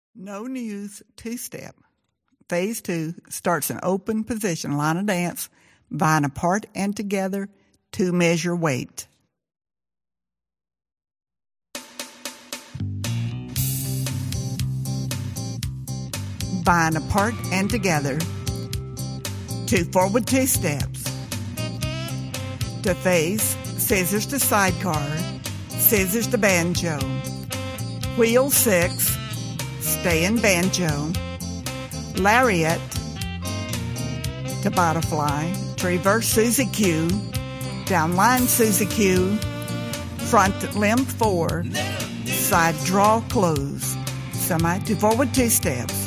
No news, two-step. Phase 2 starts in open position, line of dance, vine apart and together, 2 measure weight. Vine apart and together, 2 forward, 2 steps. To face, scissors to sidecar, scissors to banjo. Wheel 6, stay in banjo. Lariat to butterfly, to reverse Susie Q, down line Susie Q, front limb 4, side draw close, semi to forward 2 steps.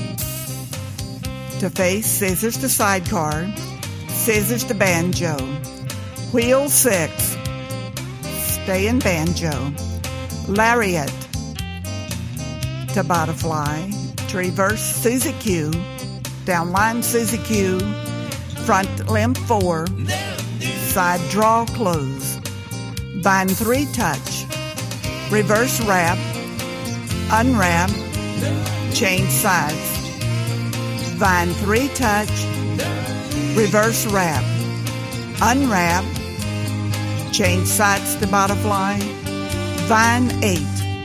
To face, scissors to sidecar, scissors to banjo. Wheel 6, stay in banjo. Lariat to butterfly, to reverse Susie Q, down line Susie Q, front limb 4, side draw close, vine 3 touch, reverse wrap, unwrap, change sides, vine 3 touch, reverse wrap, unwrap, change sides to butterfly, vine 8.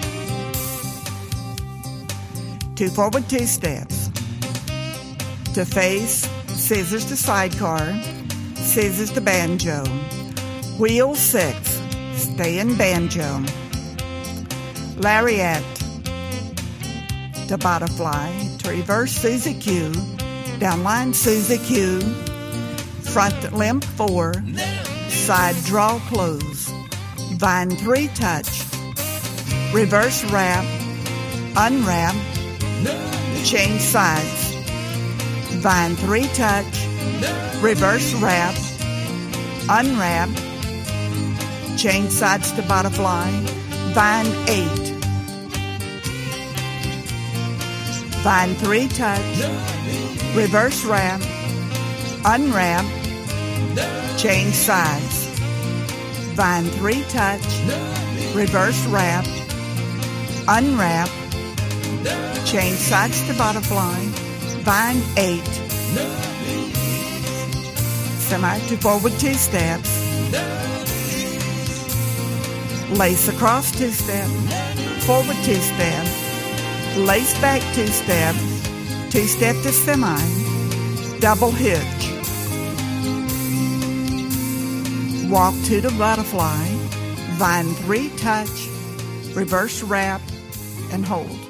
2 forward, 2 steps. To face, scissors to sidecar, scissors to banjo. Wheel 6, stay in banjo. Lariat to butterfly, to reverse Susie Q, down line Susie Q, front limb 4, side draw close, vine 3 touch, reverse wrap, unwrap, change sides, vine 3 touch, reverse wrap, unwrap, change sides to butterfly, vine 8, vine 3 touch, reverse wrap, unwrap, change sides, vine 3 touch, reverse wrap, unwrap, change sides to butterfly, vine 8, semi to forward 2 steps, lace across 2 steps, forward 2 steps, lace back 2 steps, 2 step to semi, double hitch, walk to the butterfly, vine 3 touch, reverse wrap, and hold.